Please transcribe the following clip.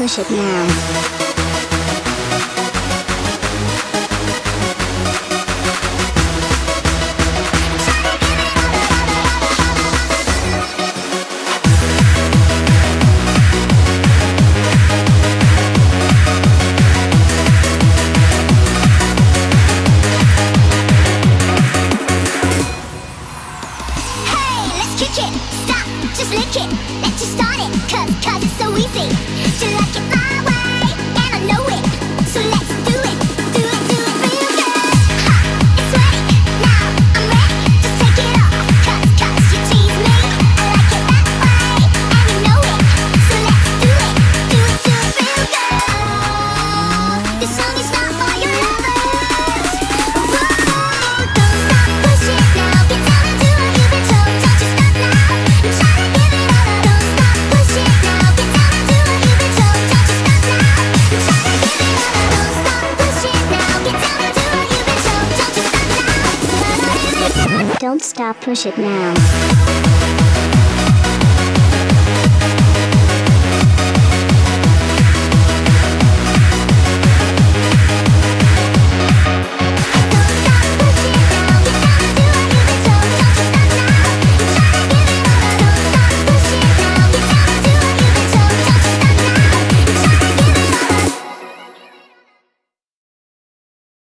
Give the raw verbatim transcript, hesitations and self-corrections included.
push it now. Just lick it, let you start it, cause, cause it's so easy to like it my way, and I know it, so let's do it, do it, do it real good. Ha, it's sweaty, now I'm ready, just take it off, cause, cause you tease me, I like it that way, and you know it, so let's do it, do it, do it real good. Oh, this song is not for your lovers. Whoa, don't stop, push it now, get down and do what you've been told, don't you stop now. Don't stop, push it now.